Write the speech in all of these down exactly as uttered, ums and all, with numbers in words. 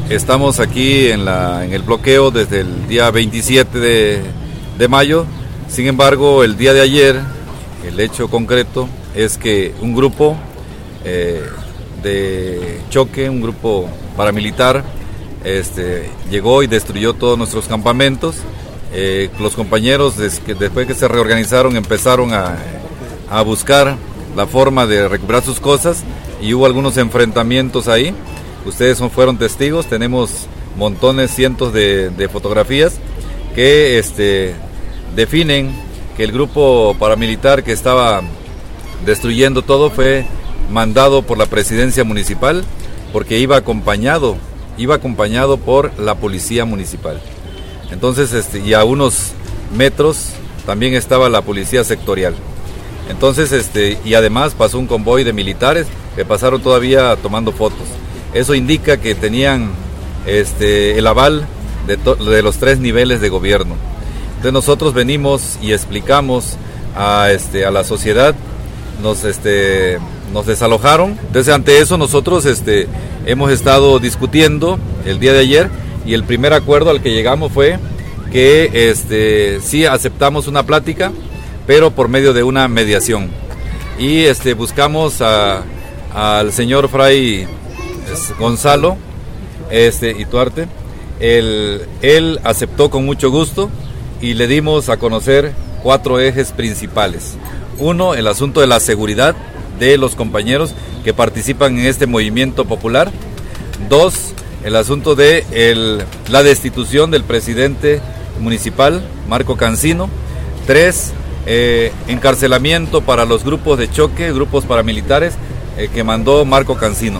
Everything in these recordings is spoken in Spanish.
estamos aquí en, la, en el bloqueo desde el día veintisiete de mayo. Sin embargo, el día de ayer, el hecho concreto es que un grupo eh, de choque, un grupo paramilitar, este, llegó y destruyó todos nuestros campamentos. Eh, los compañeros, des, que después que se reorganizaron, empezaron a, a buscar la forma de recuperar sus cosas y hubo algunos enfrentamientos ahí. Ustedes son, fueron testigos, tenemos montones, cientos de, de fotografías que este, definen que el grupo paramilitar que estaba destruyendo todo fue mandado por la presidencia municipal, porque iba acompañado, iba acompañado por la policía municipal. Entonces, este, y a unos metros también estaba la policía sectorial. Entonces, este, y además pasó un convoy de militares que pasaron todavía tomando fotos. Eso indica que tenían este, el aval de, to, de los tres niveles de gobierno. Entonces nosotros venimos y explicamos a, este, a la sociedad, nos, este, nos desalojaron. Entonces ante eso nosotros este, hemos estado discutiendo el día de ayer y el primer acuerdo al que llegamos fue que este, sí aceptamos una plática, pero por medio de una mediación. Y este, buscamos a, al señor Fray Gonzalo este, Ituarte. Él, él aceptó con mucho gusto y le dimos a conocer cuatro ejes principales. Uno, el asunto de la seguridad de los compañeros que participan en este movimiento popular. Dos, el asunto de el, la destitución del presidente municipal, Marco Cancino. Tres, eh, encarcelamiento para los grupos de choque, grupos paramilitares eh, que mandó Marco Cancino.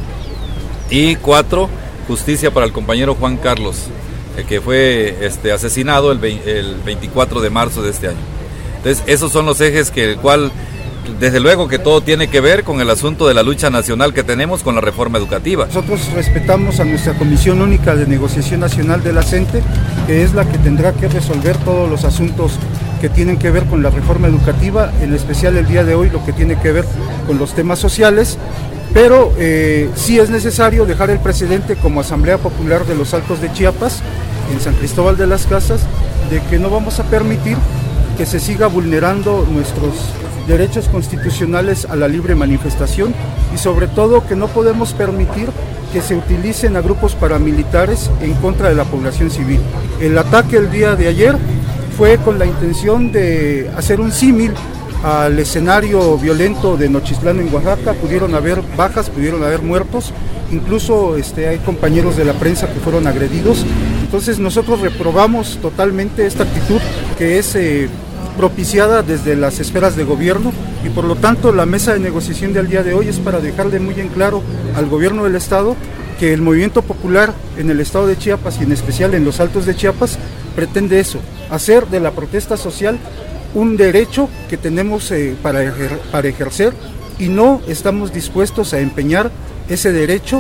Y cuatro, justicia para el compañero Juan Carlos, eh, que fue este, asesinado el, el veinticuatro de marzo de este año. Entonces, esos son los ejes que el cual, desde luego que todo tiene que ver con el asunto de la lucha nacional que tenemos con la reforma educativa. Nosotros respetamos a nuestra Comisión Única de Negociación Nacional de la CENTE, que es la que tendrá que resolver todos los asuntos que tienen que ver con la reforma educativa, en especial el día de hoy lo que tiene que ver con los temas sociales. Pero eh, sí es necesario dejar el precedente como Asamblea Popular de los Altos de Chiapas, en San Cristóbal de las Casas, de que no vamos a permitir que se siga vulnerando nuestros derechos constitucionales a la libre manifestación y sobre todo que no podemos permitir que se utilicen a grupos paramilitares en contra de la población civil. El ataque el día de ayer fue con la intención de hacer un símil al escenario violento de Nochistlán en Oaxaca. Pudieron haber bajas, pudieron haber muertos, incluso este, hay compañeros de la prensa que fueron agredidos. Entonces nosotros reprobamos totalmente esta actitud que es eh, propiciada desde las esferas de gobierno y por lo tanto la mesa de negociación del día de hoy es para dejarle muy en claro al gobierno del estado que el movimiento popular en el estado de Chiapas y en especial en los Altos de Chiapas pretende eso, hacer de la protesta social un derecho que tenemos eh, para, ejer para ejercer y no estamos dispuestos a empeñar ese derecho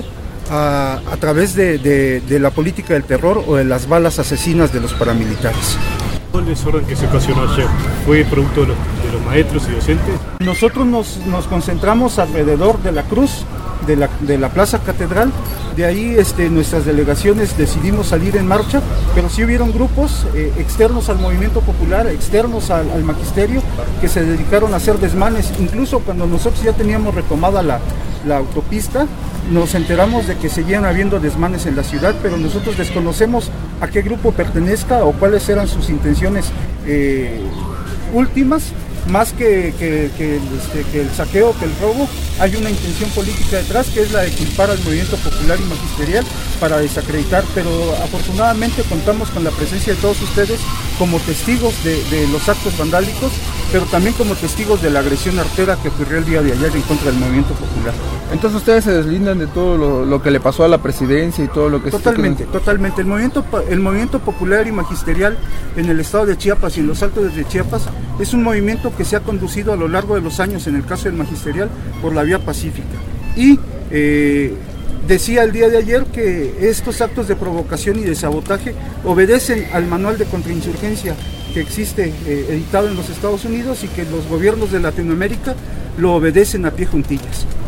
a, a través de, de, de la política del terror o de las balas asesinas de los paramilitares. ¿El desorden que se ocasionó ayer fue producto de los, de los maestros y docentes? Nosotros nos, nos concentramos alrededor de la cruz, de la, de la Plaza Catedral. De ahí este, nuestras delegaciones decidimos salir en marcha, pero sí hubieron grupos eh, externos al movimiento popular, externos al, al magisterio, que se dedicaron a hacer desmanes. Incluso cuando nosotros ya teníamos retomada la, la autopista, nos enteramos de que seguían habiendo desmanes en la ciudad, pero nosotros desconocemos a qué grupo pertenezca o cuáles eran sus intenciones eh, últimas. Más que, que, que, este, que el saqueo, que el robo, hay una intención política detrás, que es la de culpar al movimiento popular y magisterial para desacreditar, pero afortunadamente contamos con la presencia de todos ustedes como testigos de, de los actos vandálicos, pero también como testigos de la agresión artera que ocurrió el día de ayer en contra del movimiento popular. Entonces ustedes se deslindan de todo lo, lo que le pasó a la presidencia y todo lo que... Totalmente, se... totalmente. El movimiento, el movimiento popular y magisterial en el estado de Chiapas y en los Altos de Chiapas es un movimiento que se ha conducido a lo largo de los años, en el caso del magisterial, por la vía pacífica. Y eh, decía el día de ayer que estos actos de provocación y de sabotaje obedecen al manual de contrainsurgencia que existe eh, editado en los Estados Unidos y que los gobiernos de Latinoamérica lo obedecen a pie juntillas.